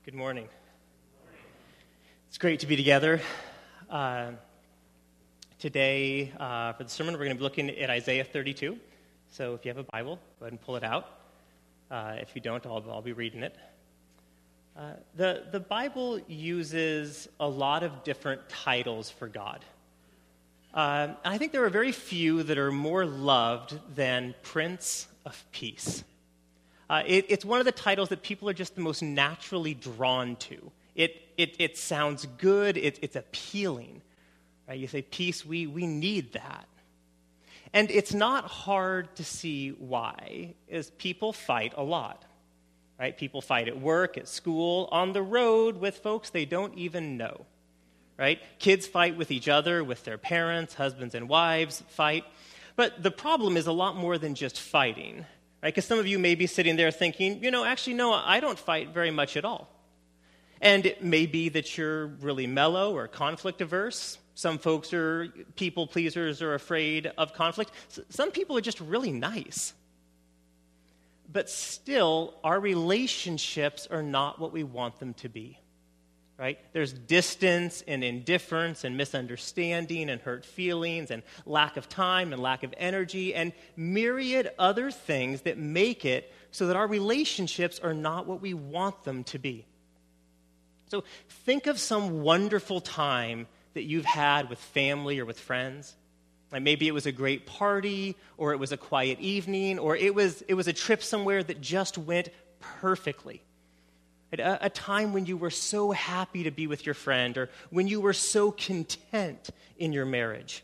Good morning. It's great to be together. Today, for the sermon, we're going to be looking at Isaiah 32. So if you have a Bible, go ahead and pull it out. If you don't, I'll be reading it. The Bible uses a lot of different titles for God. I think there are very few that are more loved than Prince of Peace. It's one of the titles that people are just the most naturally drawn to. It sounds good. It's appealing. Right? You say, peace, we need that. And it's not hard to see why, as people fight a lot. Right? People fight at work, at school, on the road with folks they don't even know. Right? Kids fight with each other, with their parents, husbands and wives fight. But the problem is a lot more than just fighting. Right? Because some of you may be sitting there thinking, actually, no, I don't fight very much at all. And it may be that you're really mellow or conflict averse. Some folks are people pleasers or afraid of conflict. Some people are just really nice. But still, our relationships are not what we want them to be. Right? There's distance and indifference and misunderstanding and hurt feelings and lack of time and lack of energy and myriad other things that make it so that our relationships are not what we want them to be. So think of some wonderful time that you've had with family or with friends. Like maybe it was a great party, or it was a quiet evening, or it was a trip somewhere that just went perfectly. A time when you were so happy to be with your friend, or when you were so content in your marriage.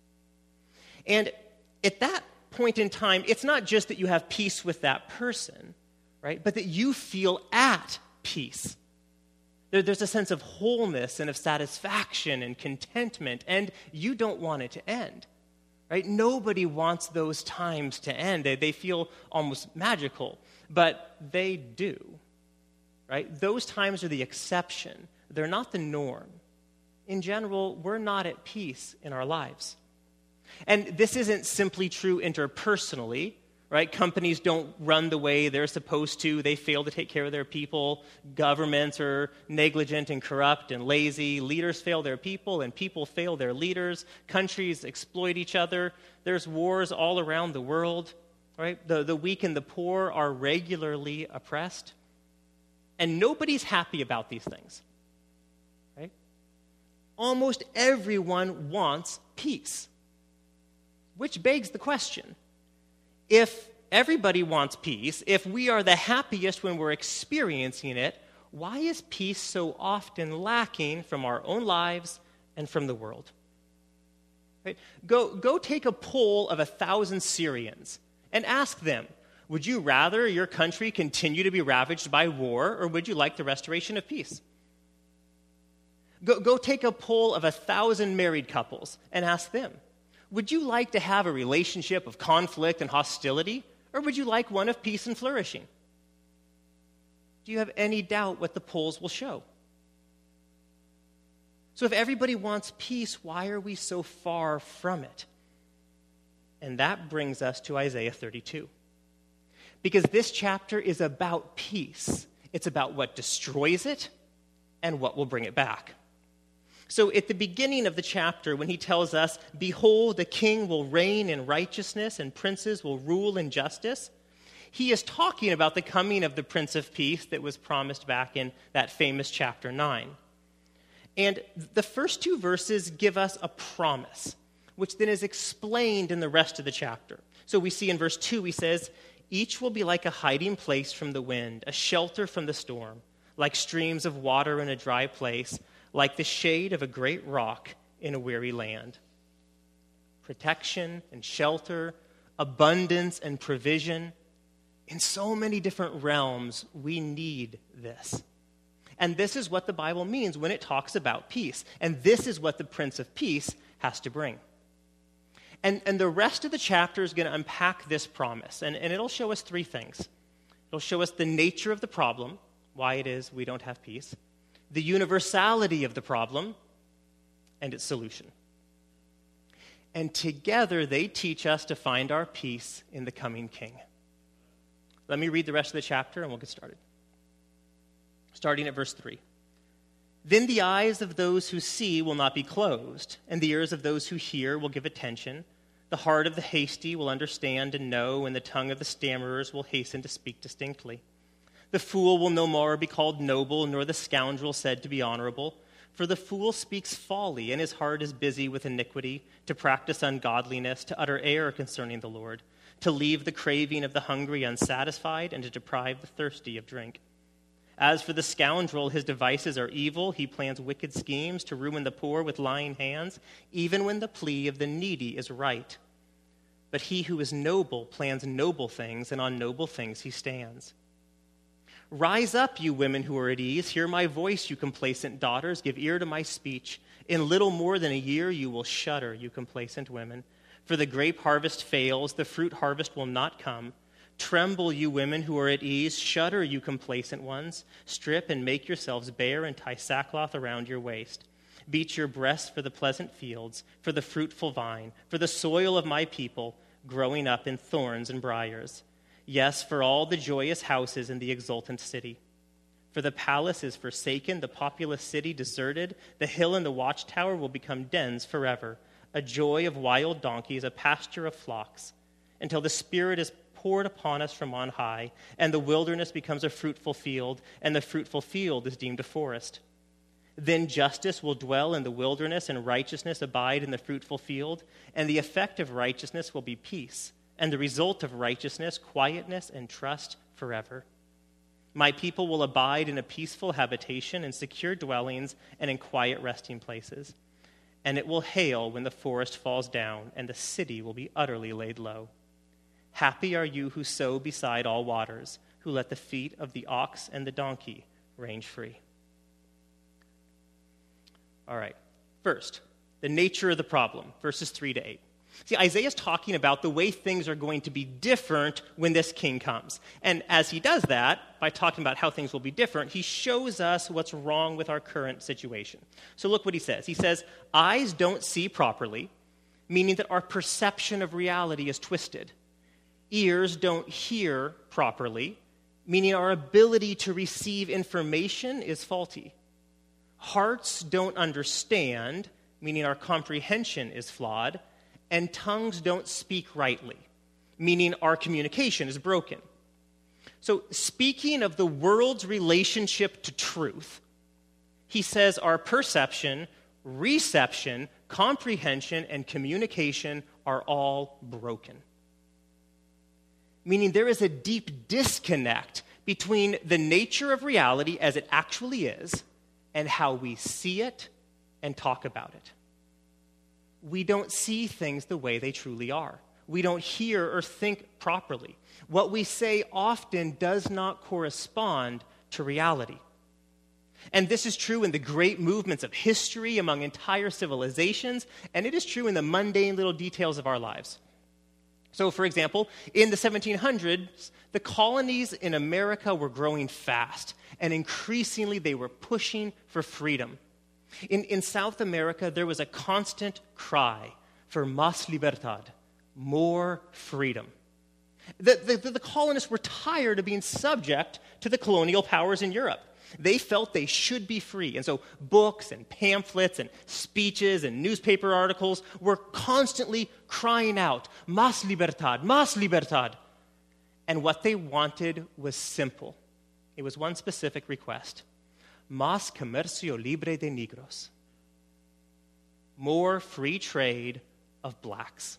And at that point in time, it's not just that you have peace with that person, right? But that you feel at peace. There's a sense of wholeness and of satisfaction and contentment, and you don't want it to end, right? Nobody wants those times to end. They feel almost magical, but they do. Right? Those times are the exception. They're not the norm. In general, we're not at peace in our lives. And this isn't simply true interpersonally, right? Companies don't run the way they're supposed to. They fail to take care of their people. Governments are negligent and corrupt and lazy. Leaders fail their people, and people fail their leaders. Countries exploit each other. There's wars all around the world, right? The weak and the poor are regularly oppressed. And nobody's happy about these things, right? Almost everyone wants peace, which begs the question, if everybody wants peace, if we are the happiest when we're experiencing it, why is peace so often lacking from our own lives and from the world? Right? Go take a poll of 1,000 Syrians and ask them, would you rather your country continue to be ravaged by war, or would you like the restoration of peace? Go take a poll of 1,000 married couples and ask them, would you like to have a relationship of conflict and hostility, or would you like one of peace and flourishing? Do you have any doubt what the polls will show? So if everybody wants peace, why are we so far from it? And that brings us to Isaiah 32. Because this chapter is about peace. It's about what destroys it and what will bring it back. So at the beginning of the chapter, when he tells us, behold, the king will reign in righteousness and princes will rule in justice, he is talking about the coming of the Prince of Peace that was promised back in that famous chapter 9. And the first two verses give us a promise, which then is explained in the rest of the chapter. So we see in verse 2, he says, each will be like a hiding place from the wind, a shelter from the storm, like streams of water in a dry place, like the shade of a great rock in a weary land. Protection and shelter, abundance and provision. In so many different realms, we need this. And this is what the Bible means when it talks about peace. And this is what the Prince of Peace has to bring. And the rest of the chapter is going to unpack this promise. And it'll show us three things. It'll show us the nature of the problem, why it is we don't have peace, the universality of the problem, and its solution. And together they teach us to find our peace in the coming King. Let me read the rest of the chapter and we'll get started. starting at verse 3. Then the eyes of those who see will not be closed, and the ears of those who hear will give attention. The heart of the hasty will understand and know, and the tongue of the stammerers will hasten to speak distinctly. The fool will no more be called noble, nor the scoundrel said to be honorable. For the fool speaks folly, and his heart is busy with iniquity, to practice ungodliness, to utter error concerning the Lord, to leave the craving of the hungry unsatisfied, and to deprive the thirsty of drink. As for the scoundrel, his devices are evil. He plans wicked schemes to ruin the poor with lying hands, even when the plea of the needy is right. But he who is noble plans noble things, and on noble things he stands. Rise up, you women who are at ease. Hear my voice, you complacent daughters. Give ear to my speech. In little more than a year you will shudder, you complacent women. For the grape harvest fails, the fruit harvest will not come. Tremble, you women who are at ease. Shudder, you complacent ones. Strip and make yourselves bare and tie sackcloth around your waist. Beat your breasts for the pleasant fields, for the fruitful vine, for the soil of my people, growing up in thorns and briars. Yes, for all the joyous houses in the exultant city. For the palace is forsaken, the populous city deserted. The hill and the watchtower will become dens forever, a joy of wild donkeys, a pasture of flocks, until the Spirit is poured upon us from on high, and the wilderness becomes a fruitful field, and the fruitful field is deemed a forest. Then justice will dwell in the wilderness, and righteousness abide in the fruitful field, and the effect of righteousness will be peace, and the result of righteousness, quietness and trust forever. My people will abide in a peaceful habitation, in secure dwellings, and in quiet resting places. And it will hail when the forest falls down, and the city will be utterly laid low. Happy are you who sow beside all waters, who let the feet of the ox and the donkey range free. All right. First, the nature of the problem, verses 3 to 8. See, Isaiah's talking about the way things are going to be different when this king comes. And as he does that, by talking about how things will be different, he shows us what's wrong with our current situation. So look what he says. He says, eyes don't see properly, meaning that our perception of reality is twisted. Ears don't hear properly, meaning our ability to receive information is faulty. Hearts don't understand, meaning our comprehension is flawed. And tongues don't speak rightly, meaning our communication is broken. So speaking of the world's relationship to truth, he says our perception, reception, comprehension, and communication are all broken. Meaning there is a deep disconnect between the nature of reality as it actually is and how we see it and talk about it. We don't see things the way they truly are. We don't hear or think properly. What we say often does not correspond to reality. And this is true in the great movements of history among entire civilizations, and it is true in the mundane little details of our lives. So, for example, in the 1700s, the colonies in America were growing fast, and increasingly they were pushing for freedom. In South America, there was a constant cry for más libertad, more freedom. The colonists were tired of being subject to the colonial powers in Europe. They felt they should be free. And so books and pamphlets and speeches and newspaper articles were constantly crying out, más libertad, más libertad. And what they wanted was simple. It was one specific request. Más comercio libre de negros. More free trade of blacks.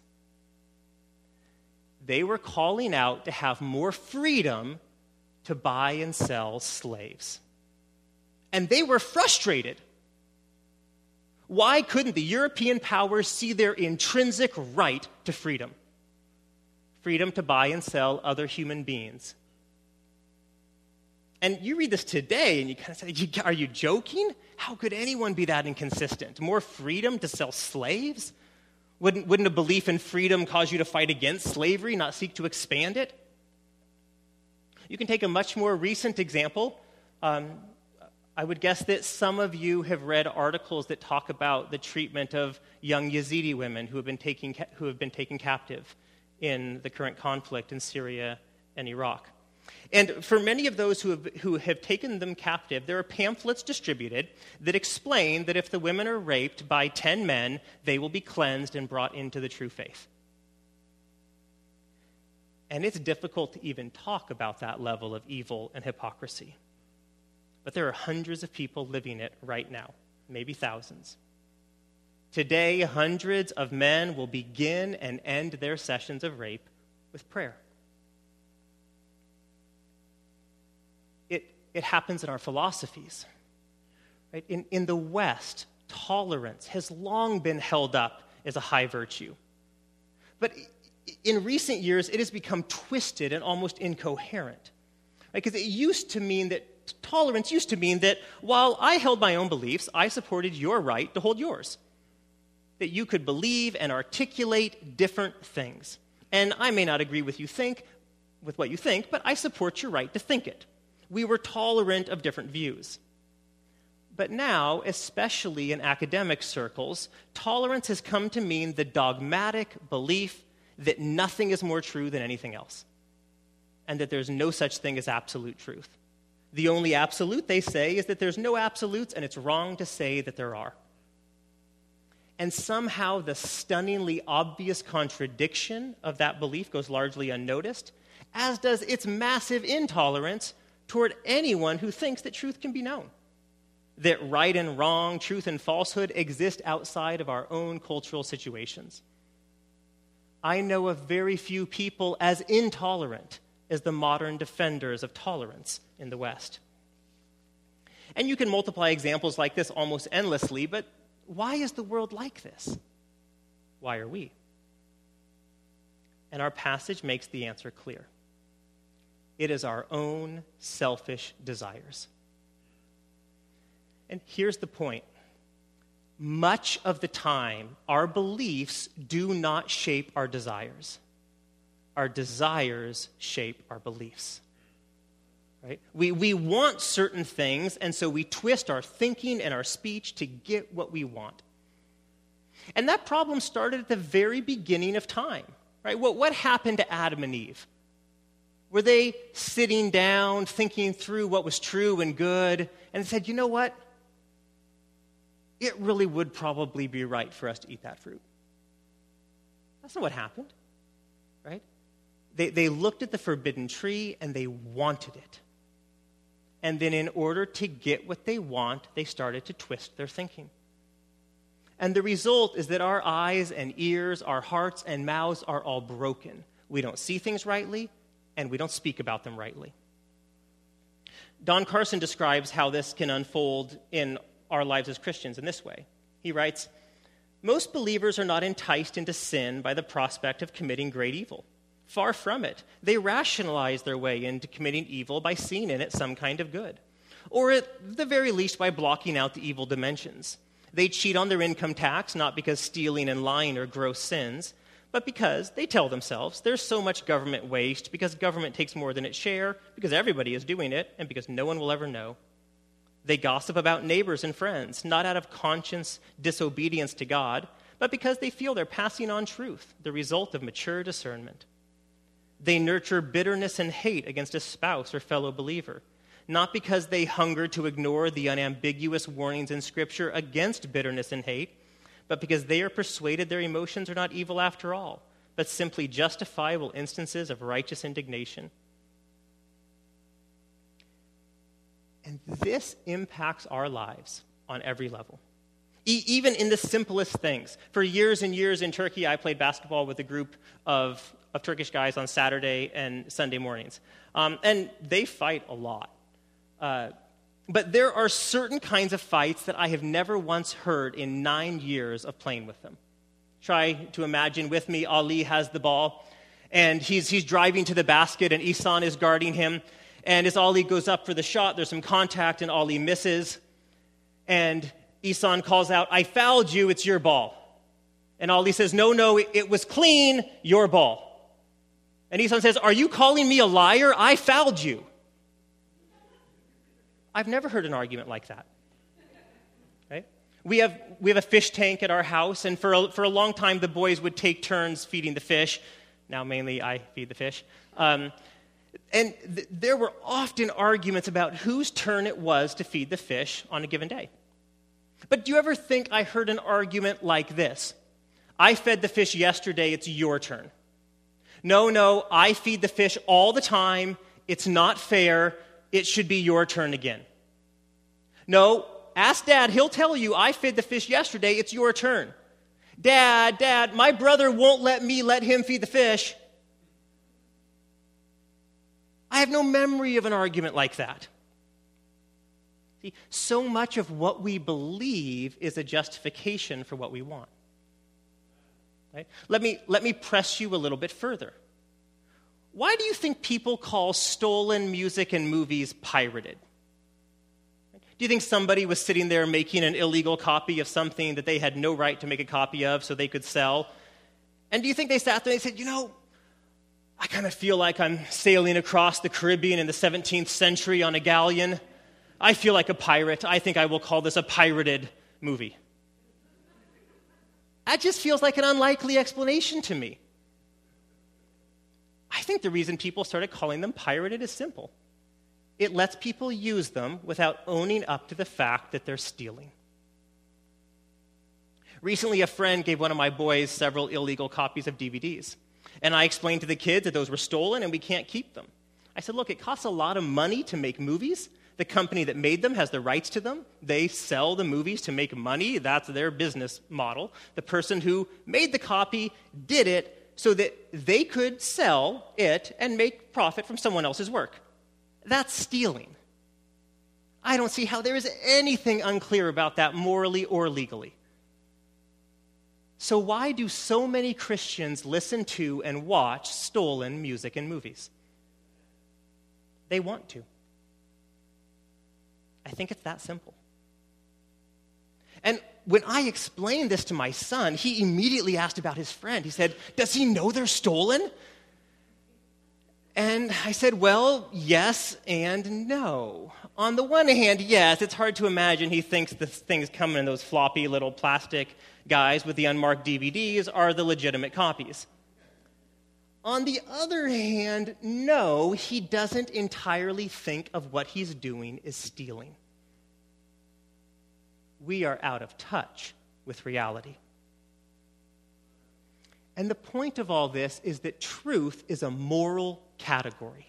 They were calling out to have more freedom to buy and sell slaves. And they were frustrated. Why couldn't the European powers see their intrinsic right to freedom? Freedom to buy and sell other human beings. And you read this today, and you kind of say, are you joking? How could anyone be that inconsistent? More freedom to sell slaves? Wouldn't a belief in freedom cause you to fight against slavery, not seek to expand it? You can take a much more recent example. I would guess that some of you have read articles that talk about the treatment of young Yazidi women who have been taken captive in the current conflict in Syria and Iraq. And for many of those who have taken them captive, there are pamphlets distributed that explain that if the women are raped by 10 men, they will be cleansed and brought into the true faith. And it's difficult to even talk about that level of evil and hypocrisy. But there are hundreds of people living it right now, maybe thousands. Today, hundreds of men will begin and end their sessions of rape with prayer. It happens in our philosophies. Right? In the West, tolerance has long been held up as a high virtue. But in recent years, it has become twisted and almost incoherent. Because it used to mean that tolerance used to mean that while I held my own beliefs, I supported your right to hold yours. That you could believe and articulate different things. And I may not agree with what you think, but I support your right to think it. We were tolerant of different views. But now, especially in academic circles, tolerance has come to mean the dogmatic belief that nothing is more true than anything else, and that there's no such thing as absolute truth. The only absolute, they say, is that there's no absolutes, and it's wrong to say that there are. And somehow the stunningly obvious contradiction of that belief goes largely unnoticed, as does its massive intolerance toward anyone who thinks that truth can be known, that right and wrong, truth and falsehood exist outside of our own cultural situations. I know of very few people as intolerant as the modern defenders of tolerance in the West. And you can multiply examples like this almost endlessly, but why is the world like this? Why are we? And our passage makes the answer clear. It is our own selfish desires. And here's the point. Much of the time, our beliefs do not shape our desires. Our desires shape our beliefs. Right? We want certain things, and so we twist our thinking and our speech to get what we want. And that problem started at the very beginning of time. Right? What happened to Adam and Eve? Were they sitting down, thinking through what was true and good, and said, you know what? It really would probably be right for us to eat that fruit. That's not what happened, right? They looked at the forbidden tree and they wanted it. And then in order to get what they want, they started to twist their thinking. And the result is that our eyes and ears, our hearts and mouths are all broken. We don't see things rightly, and we don't speak about them rightly. Don Carson describes how this can unfold in our lives as Christians in this way. He writes, most believers are not enticed into sin by the prospect of committing great evil. Far from it. They rationalize their way into committing evil by seeing in it some kind of good, or at the very least by blocking out the evil dimensions. They cheat on their income tax not because stealing and lying are gross sins, but because they tell themselves there's so much government waste, because government takes more than its share, because everybody is doing it, and because no one will ever know. They gossip about neighbors and friends, not out of conscience disobedience to God, but because they feel they're passing on truth, the result of mature discernment. They nurture bitterness and hate against a spouse or fellow believer, not because they hunger to ignore the unambiguous warnings in Scripture against bitterness and hate, but because they are persuaded their emotions are not evil after all, but simply justifiable instances of righteous indignation. And this impacts our lives on every level, even in the simplest things. For years and years in Turkey, I played basketball with a group of Turkish guys on Saturday and Sunday mornings. And they fight a lot. But there are certain kinds of fights that I have never once heard in 9 years of playing with them. Try to imagine with me, Ali has the ball, and he's driving to the basket, and Ihsan is guarding him. And as Ali goes up for the shot, there's some contact, and Ali misses. And Ihsan calls out, I fouled you, it's your ball. And Ali says, no, it was clean, your ball. And Ihsan says, are you calling me a liar? I fouled you. I've never heard an argument like that. Right? We have a fish tank at our house, and for a long time, the boys would take turns feeding the fish. Now, mainly, I feed the fish. And there were often arguments about whose turn it was to feed the fish on a given day. But do you ever think I heard an argument like this? I fed the fish yesterday, it's your turn. No, I feed the fish all the time. It's not fair. It should be your turn again. No, ask Dad. He'll tell you, I fed the fish yesterday. It's your turn. Dad, my brother won't let me let him feed the fish. I have no memory of an argument like that. See, so much of what we believe is a justification for what we want. Right? Let me press you a little bit further. Why do you think people call stolen music and movies pirated? Do you think somebody was sitting there making an illegal copy of something that they had no right to make a copy of so they could sell? And do you think they sat there and said, I kind of feel like I'm sailing across the Caribbean in the 17th century on a galleon. I feel like a pirate. I think I will call this a pirated movie. That just feels like an unlikely explanation to me. I think the reason people started calling them pirated is simple. It lets people use them without owning up to the fact that they're stealing. Recently, a friend gave one of my boys several illegal copies of DVDs. And I explained to the kids that those were stolen and we can't keep them. I said, look, it costs a lot of money to make movies. The company that made them has the rights to them. They sell the movies to make money. That's their business model. The person who made the copy did it so that they could sell it and make profit from someone else's work. That's stealing. I don't see how there is anything unclear about that morally or legally. So why do so many Christians listen to and watch stolen music and movies? They want to. I think it's that simple. And when I explained this to my son, he immediately asked about his friend. He said, does he know they're stolen? And I said, well, yes and no. On the one hand, yes, it's hard to imagine he thinks the things coming in those floppy little plastic guys with the unmarked DVDs are the legitimate copies. On the other hand, no, he doesn't entirely think of what he's doing is stealing. We are out of touch with reality. And the point of all this is that truth is a moral category.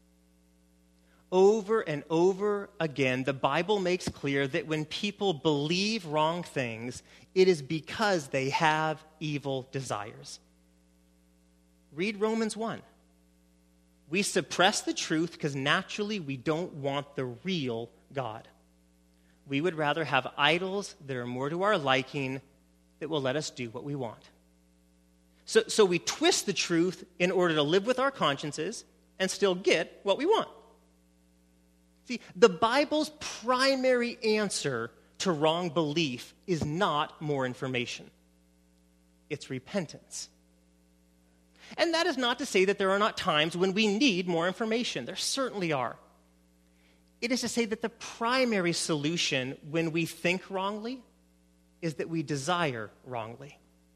Over and over again, the Bible makes clear that when people believe wrong things, it is because they have evil desires. Read Romans 1. We suppress the truth because naturally we don't want the real God. We would rather have idols that are more to our liking that will let us do what we want. So we twist the truth in order to live with our consciences and still get what we want. See, the Bible's primary answer to wrong belief is not more information. It's repentance. And that is not to say that there are not times when we need more information. There certainly are. It is to say that the primary solution when we think wrongly is that we desire wrongly.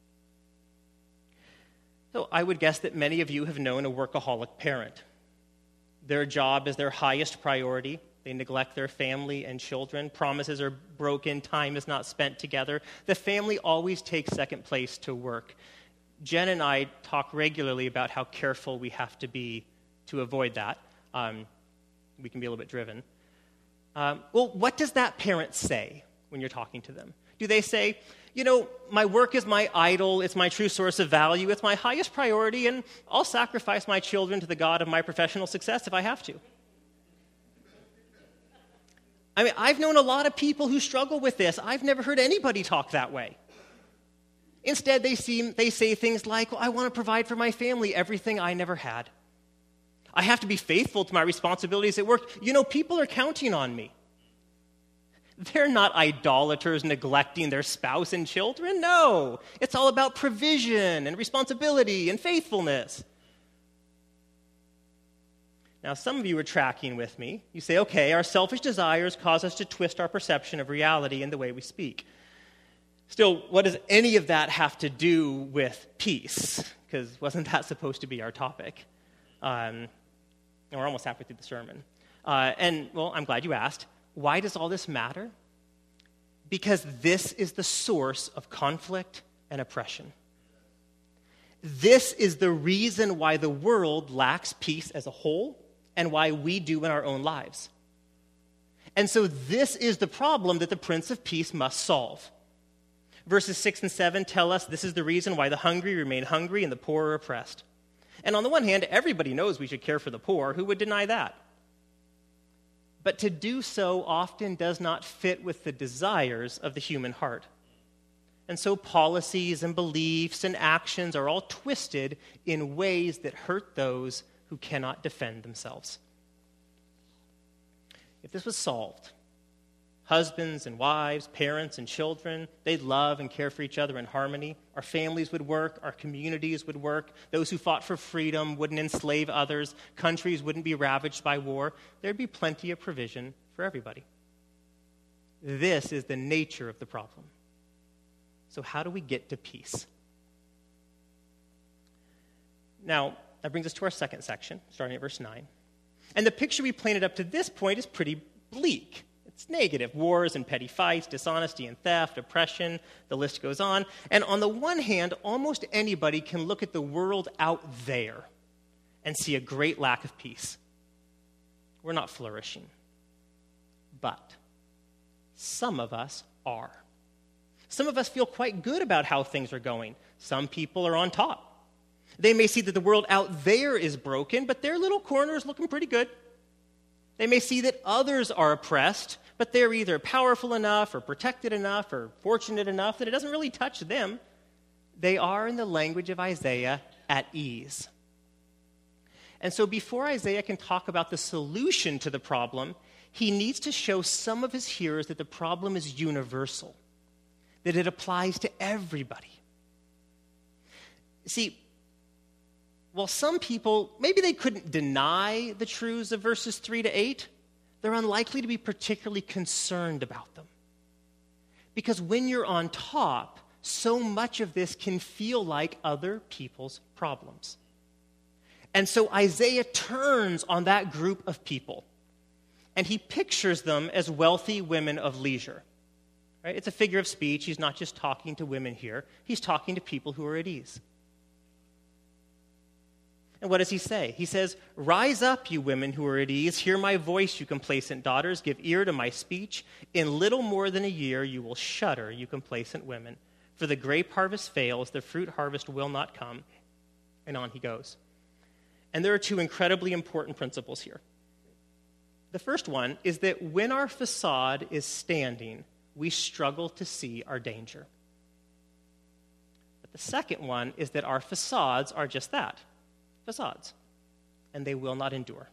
So I would guess that many of you have known a workaholic parent. Their job is their highest priority. They neglect their family and children. Promises are broken. Time is not spent together. The family always takes second place to work. Jen and I talk regularly about how careful we have to be to avoid that. We can be a little bit driven. Well, what does that parent say when you're talking to them? Do they say, my work is my idol, it's my true source of value, it's my highest priority, and I'll sacrifice my children to the God of my professional success if I have to? I mean, I've known a lot of people who struggle with this. I've never heard anybody talk that way. Instead, they say things like, I want to provide for my family everything I never had. I have to be faithful to my responsibilities at work. People are counting on me. They're not idolaters neglecting their spouse and children. No, it's all about provision and responsibility and faithfulness. Now, some of you are tracking with me. You say, okay, our selfish desires cause us to twist our perception of reality in the way we speak. Still, what does any of that have to do with peace? Because wasn't that supposed to be our topic? And And we're almost halfway through the sermon. I'm glad you asked. Why does all this matter? Because this is the source of conflict and oppression. This is the reason why the world lacks peace as a whole and why we do in our own lives. And so this is the problem that the Prince of Peace must solve. Verses 6 and 7 tell us this is the reason why the hungry remain hungry and the poor are oppressed. And on the one hand, everybody knows we should care for the poor. Who would deny that? But to do so often does not fit with the desires of the human heart. And so policies and beliefs and actions are all twisted in ways that hurt those who cannot defend themselves. If this was solved, husbands and wives, parents and children, they'd love and care for each other in harmony. Our families would work. Our communities would work. Those who fought for freedom wouldn't enslave others. Countries wouldn't be ravaged by war. There'd be plenty of provision for everybody. This is the nature of the problem. So how do we get to peace? Now, that brings us to our second section, starting at verse 9. And the picture we painted up to this point is pretty bleak. It's negative. Wars and petty fights, dishonesty and theft, oppression, the list goes on. And on the one hand, almost anybody can look at the world out there and see a great lack of peace. We're not flourishing. But some of us are. Some of us feel quite good about how things are going. Some people are on top. They may see that the world out there is broken, but their little corner is looking pretty good. They may see that others are oppressed, but they're either powerful enough or protected enough or fortunate enough that it doesn't really touch them. They are, in the language of Isaiah, at ease. And so before Isaiah can talk about the solution to the problem, he needs to show some of his hearers that the problem is universal, that it applies to everybody. See, while some people, maybe they couldn't deny the truths of verses 3 to 8, they're unlikely to be particularly concerned about them. Because when you're on top, so much of this can feel like other people's problems. And so Isaiah turns on that group of people, and he pictures them as wealthy women of leisure. Right? It's a figure of speech. He's not just talking to women here. He's talking to people who are at ease. And what does he say? He says, "Rise up, you women who are at ease. Hear my voice, you complacent daughters. Give ear to my speech. In little more than a year you will shudder, you complacent women. For the grape harvest fails, the fruit harvest will not come." And on he goes. And there are two incredibly important principles here. The first one is that when our facade is standing, we struggle to see our danger. But the second one is that our facades are just that. Facades, and they will not endure.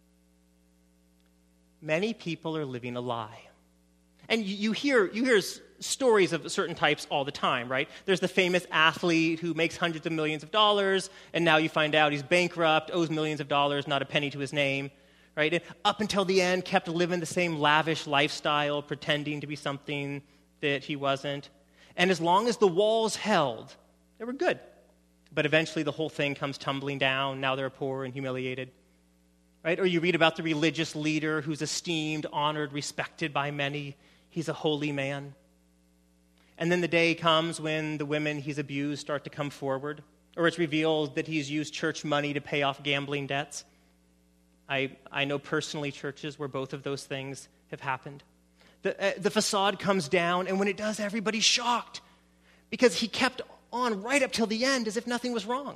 Many people are living a lie. And you hear stories of certain types all the time, right? There's the famous athlete who makes hundreds of millions of dollars, and now you find out he's bankrupt, owes millions of dollars, not a penny to his name, right? And up until the end, kept living the same lavish lifestyle, pretending to be something that he wasn't. And as long as the walls held, they were good. But eventually the whole thing comes tumbling down. Now they're poor and humiliated. Right? Or you read about the religious leader who's esteemed, honored, respected by many. He's a holy man. And then the day comes when the women he's abused start to come forward. Or it's revealed that he's used church money to pay off gambling debts. I know personally churches where both of those things have happened. The facade comes down, and when it does, everybody's shocked. Because he kept on right up till the end as if nothing was wrong.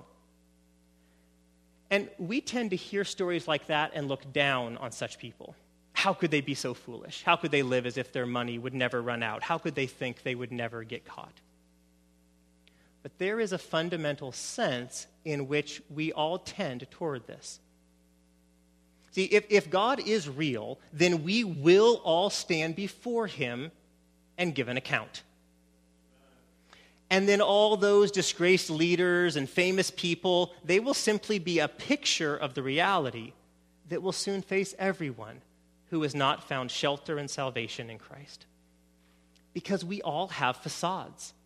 And we tend to hear stories like that and look down on such people. How could they be so foolish? How could they live as if their money would never run out? How could they think they would never get caught? But there is a fundamental sense in which we all tend toward this. See, if God is real, then we will all stand before him and give an account. And then all those disgraced leaders and famous people, they will simply be a picture of the reality that will soon face everyone who has not found shelter and salvation in Christ. Because we all have facades.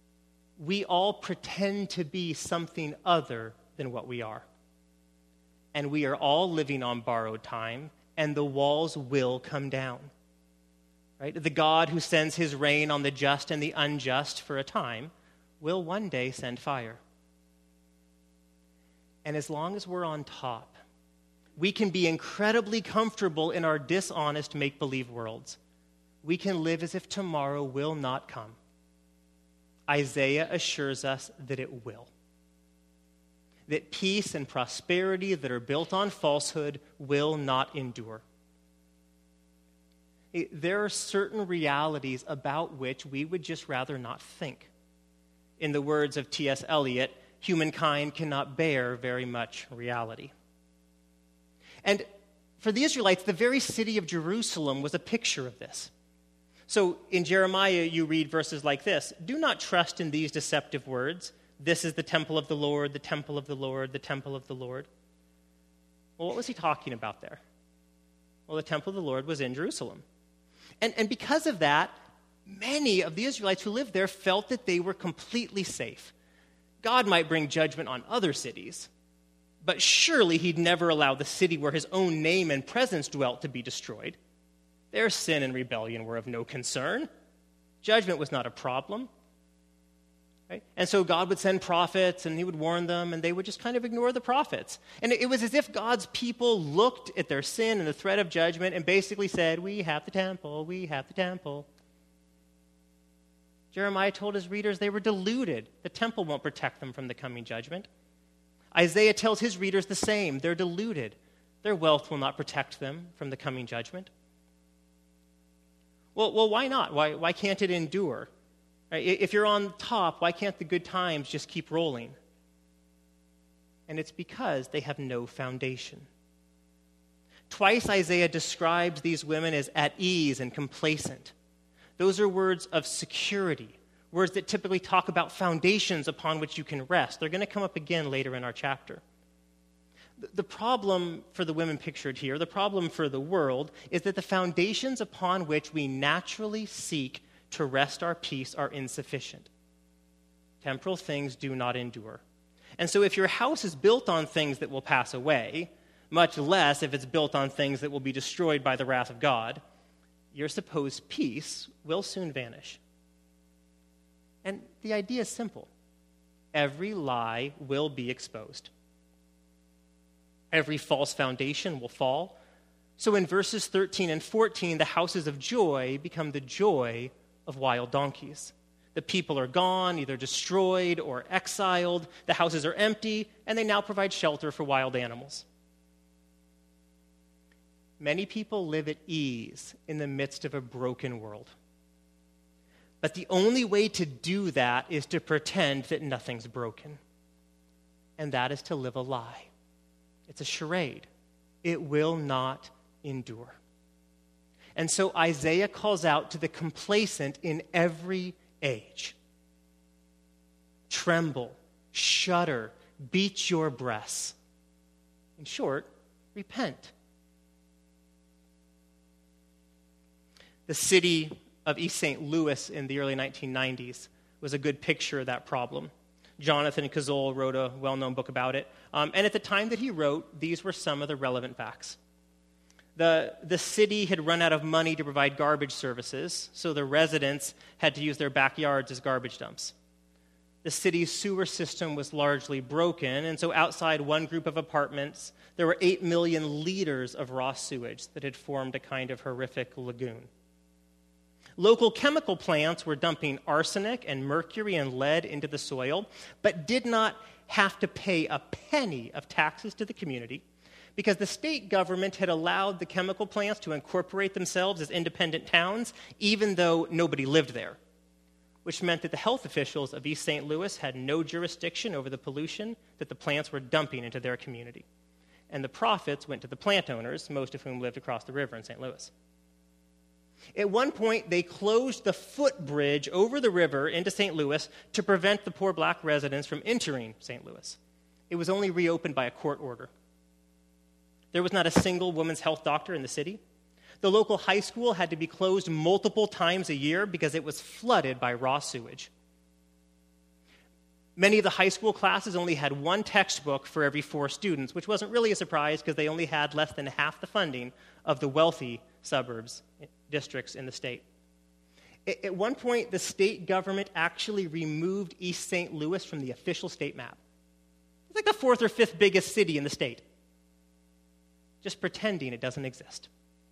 We all pretend to be something other than what we are. and we are all living on borrowed time, and the walls will come down. Right? The God who sends his rain on the just and the unjust for a time will one day send fire. And as long as we're on top, we can be incredibly comfortable in our dishonest make-believe worlds. We can live as if tomorrow will not come. Isaiah assures us that it will. That peace and prosperity that are built on falsehood will not endure. There are certain realities about which we would just rather not think. In the words of T.S. Eliot, humankind cannot bear very much reality. And for the Israelites, the very city of Jerusalem was a picture of this. So in Jeremiah, you read verses like this: "Do not trust in these deceptive words. This is the temple of the Lord, the temple of the Lord, the temple of the Lord." Well, what was he talking about there? Well, the temple of the Lord was in Jerusalem. And because of that, many of the Israelites who lived there felt that they were completely safe. God might bring judgment on other cities, but surely he'd never allow the city where his own name and presence dwelt to be destroyed. Their sin and rebellion were of no concern. Judgment was not a problem. Right? And so God would send prophets, and he would warn them, and they would just kind of ignore the prophets. And it was as if God's people looked at their sin and the threat of judgment and basically said, "We have the temple, we have the temple." Jeremiah told his readers they were deluded. The temple won't protect them from the coming judgment. Isaiah tells his readers the same. They're deluded. Their wealth will not protect them from the coming judgment. Well, why not? Why can't it endure? Right? If you're on top, why can't the good times just keep rolling? And it's because they have no foundation. Twice Isaiah describes these women as at ease and complacent. Those are words of security, words that typically talk about foundations upon which you can rest. They're going to come up again later in our chapter. The problem for the women pictured here, the problem for the world, is that the foundations upon which we naturally seek to rest our peace are insufficient. Temporal things do not endure. And so if your house is built on things that will pass away, much less if it's built on things that will be destroyed by the wrath of God, your supposed peace will soon vanish. And the idea is simple. Every lie will be exposed. Every false foundation will fall. So in verses 13 and 14, the houses of joy become the joy of wild donkeys. The people are gone, either destroyed or exiled. The houses are empty, and they now provide shelter for wild animals. Many people live at ease in the midst of a broken world. But the only way to do that is to pretend that nothing's broken. And that is to live a lie. It's a charade. It will not endure. And so Isaiah calls out to the complacent in every age. Tremble, shudder, beat your breasts. In short, repent. The city of East St. Louis in the early 1990s was a good picture of that problem. Jonathan Kazol wrote a well-known book about it. And at the time that he wrote, these were some of the relevant facts. The city had run out of money to provide garbage services, so the residents had to use their backyards as garbage dumps. The city's sewer system was largely broken, and so outside one group of apartments, there were 8 million liters of raw sewage that had formed a kind of horrific lagoon. Local chemical plants were dumping arsenic and mercury and lead into the soil, but did not have to pay a penny of taxes to the community because the state government had allowed the chemical plants to incorporate themselves as independent towns, even though nobody lived there, which meant that the health officials of East St. Louis had no jurisdiction over the pollution that the plants were dumping into their community. And the profits went to the plant owners, most of whom lived across the river in St. Louis. At one point, they closed the footbridge over the river into St. Louis to prevent the poor black residents from entering St. Louis. It was only reopened by a court order. There was not a single women's health doctor in the city. The local high school had to be closed multiple times a year because it was flooded by raw sewage. Many of the high school classes only had one textbook for every 4 students, which wasn't really a surprise because they only had less than half the funding of the wealthy suburbs, districts in the state. At one point, the state government actually removed East St. Louis from the official state map. It's like the 4th or 5th biggest city in the state, just pretending it doesn't exist.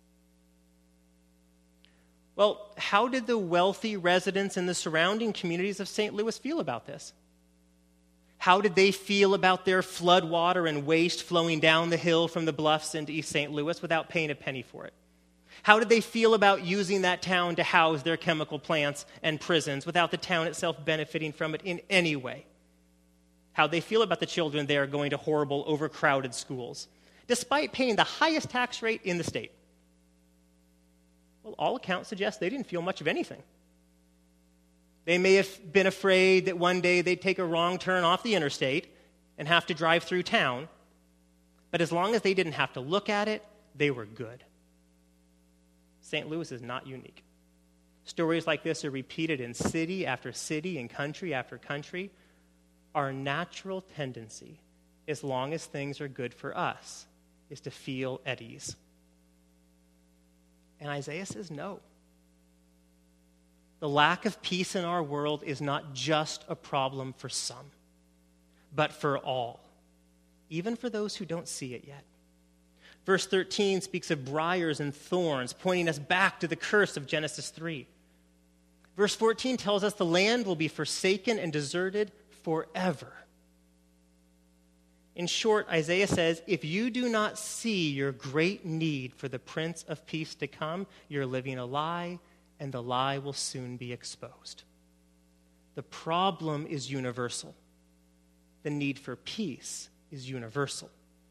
Well, how did the wealthy residents in the surrounding communities of St. Louis feel about this? How did they feel about their flood water and waste flowing down the hill from the bluffs into East St. Louis without paying a penny for it? How did they feel about using that town to house their chemical plants and prisons without the town itself benefiting from it in any way? How they feel about the children there going to horrible, overcrowded schools, despite paying the highest tax rate in the state? Well, all accounts suggest they didn't feel much of anything. They may have been afraid that one day they'd take a wrong turn off the interstate and have to drive through town, but as long as they didn't have to look at it, they were good. St. Louis is not unique. Stories like this are repeated in city after city and country after country. Our natural tendency, as long as things are good for us, is to feel at ease. And Isaiah says no. The lack of peace in our world is not just a problem for some, but for all, even for those who don't see it yet. Verse 13 speaks of briars and thorns, pointing us back to the curse of Genesis 3. Verse 14 tells us the land will be forsaken and deserted forever. In short, Isaiah says, if you do not see your great need for the Prince of Peace to come, you're living a lie, and the lie will soon be exposed. The problem is universal. The need for peace is universal.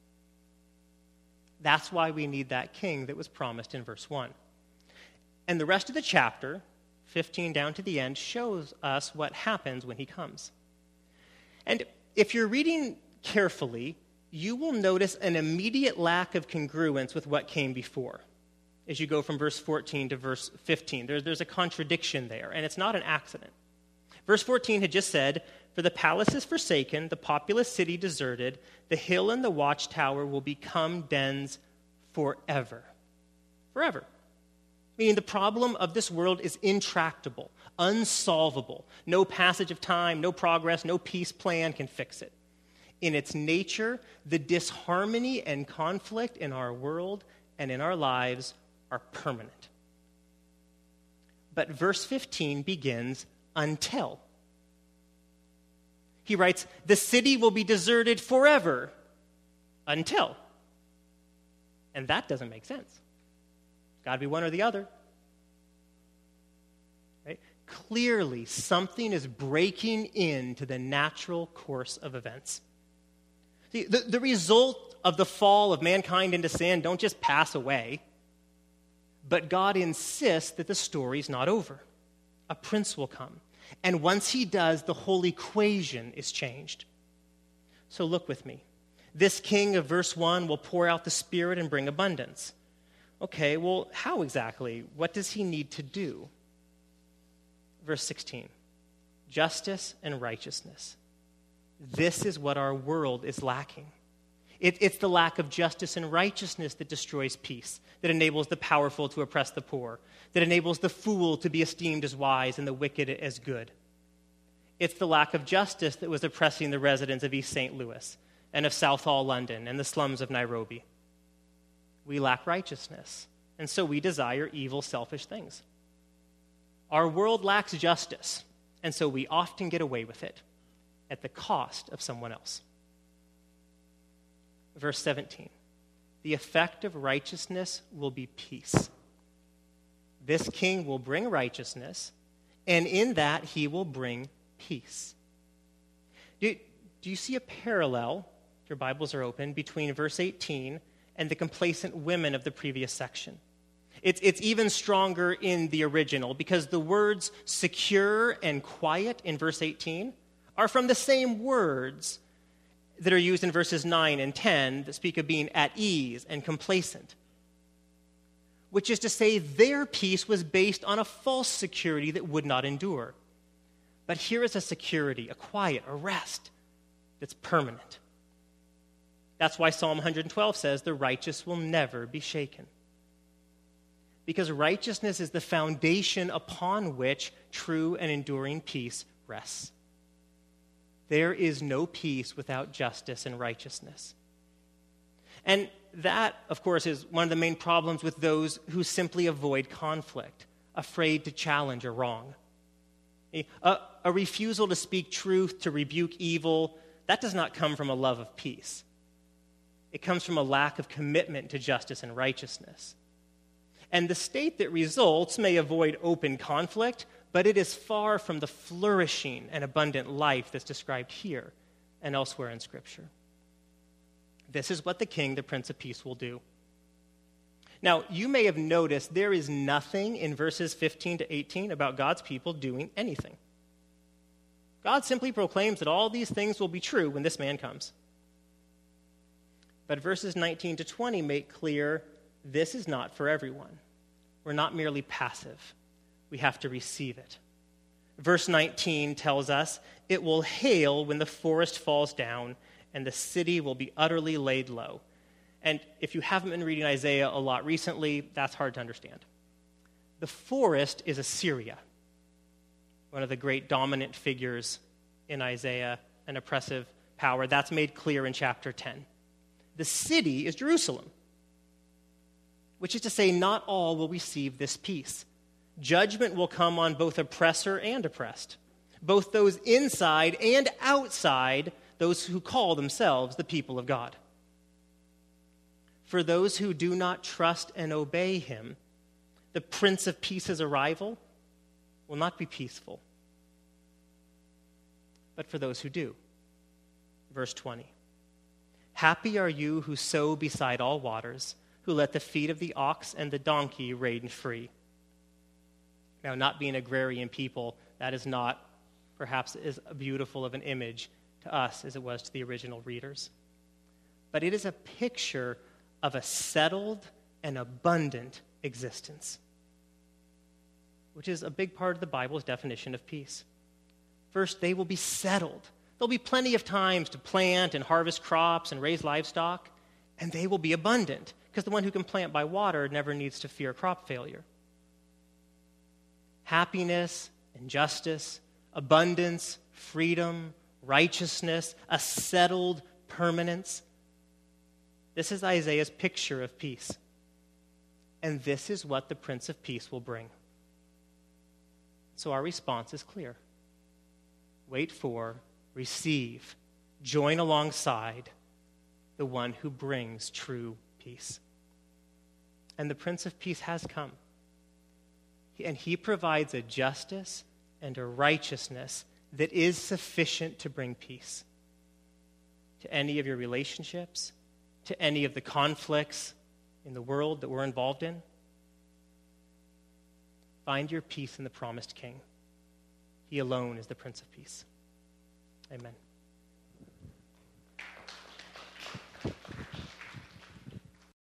That's why we need that king that was promised in verse 1. And the rest of the chapter, 15 down to the end, shows us what happens when he comes. And if you're reading carefully, you will notice an immediate lack of congruence with what came before. As you go from verse 14 to verse 15, there's a contradiction there, and it's not an accident. Verse 14 had just said, for the palace is forsaken, the populous city deserted, the hill and the watchtower will become dens forever. Forever. Meaning the problem of this world is intractable, unsolvable. No passage of time, no progress, no peace plan can fix it. In its nature, the disharmony and conflict in our world and in our lives are permanent. But verse 15 begins until. He writes, the city will be deserted forever until. And that doesn't make sense. It's got to be one or the other. Right? Clearly, something is breaking into the natural course of events. See, the result of the fall of mankind into sin don't just pass away, but God insists that the story's not over. A prince will come. And once he does, the whole equation is changed. So look with me. This king of verse 1 will pour out the Spirit and bring abundance. Okay, well, how exactly? What does he need to do? Verse 16. Justice and righteousness. This is what our world is lacking. It's the lack of justice and righteousness that destroys peace, that enables the powerful to oppress the poor, that enables the fool to be esteemed as wise and the wicked as good. It's the lack of justice that was oppressing the residents of East St. Louis and of Southall, London, and the slums of Nairobi. We lack righteousness, and so we desire evil, selfish things. Our world lacks justice, and so we often get away with it at the cost of someone else. Verse 17, the effect of righteousness will be peace. This king will bring righteousness, and in that he will bring peace. Do you see a parallel, if your Bibles are open, between verse 18 and the complacent women of the previous section? It's even stronger in the original because the words secure and quiet in verse 18 are from the same words that are used in verses 9 and 10 that speak of being at ease and complacent, which is to say their peace was based on a false security that would not endure. But here is a security, a quiet, a rest that's permanent. That's why Psalm 112 says the righteous will never be shaken. Because righteousness is the foundation upon which true and enduring peace rests. There is no peace without justice and righteousness. And that, of course, is one of the main problems with those who simply avoid conflict, afraid to challenge a wrong. A refusal to speak truth, to rebuke evil, that does not come from a love of peace. It comes from a lack of commitment to justice and righteousness. And the state that results may avoid open conflict, but it is far from the flourishing and abundant life that's described here and elsewhere in Scripture. This is what the King, the Prince of Peace, will do. Now, you may have noticed there is nothing in verses 15 to 18 about God's people doing anything. God simply proclaims that all these things will be true when this man comes. But verses 19 to 20 make clear this is not for everyone. We're not merely passive. We have to receive it. Verse 19 tells us, "It will hail when the forest falls down, and the city will be utterly laid low." And if you haven't been reading Isaiah a lot recently, that's hard to understand. The forest is Assyria, one of the great dominant figures in Isaiah, an oppressive power. That's made clear in chapter 10. The city is Jerusalem, which is to say not all will receive this peace. Judgment will come on both oppressor and oppressed, both those inside and outside, those who call themselves the people of God. For those who do not trust and obey him, the Prince of Peace's arrival will not be peaceful. But for those who do, verse 20, "Happy are you who sow beside all waters, who let the feet of the ox and the donkey reign free." Now, not being agrarian people, that is not perhaps as beautiful of an image to us as it was to the original readers. But it is a picture of a settled and abundant existence, which is a big part of the Bible's definition of peace. First, they will be settled. There'll be plenty of times to plant and harvest crops and raise livestock, and they will be abundant, because the one who can plant by water never needs to fear crop failure. Happiness and justice, abundance, freedom, righteousness, a settled permanence. This is Isaiah's picture of peace. And this is what the Prince of Peace will bring. So our response is clear. Wait for, receive, join alongside the one who brings true peace. And the Prince of Peace has come. And he provides a justice and a righteousness that is sufficient to bring peace to any of your relationships, to any of the conflicts in the world that we're involved in. Find your peace in the promised King. He alone is the Prince of Peace. Amen.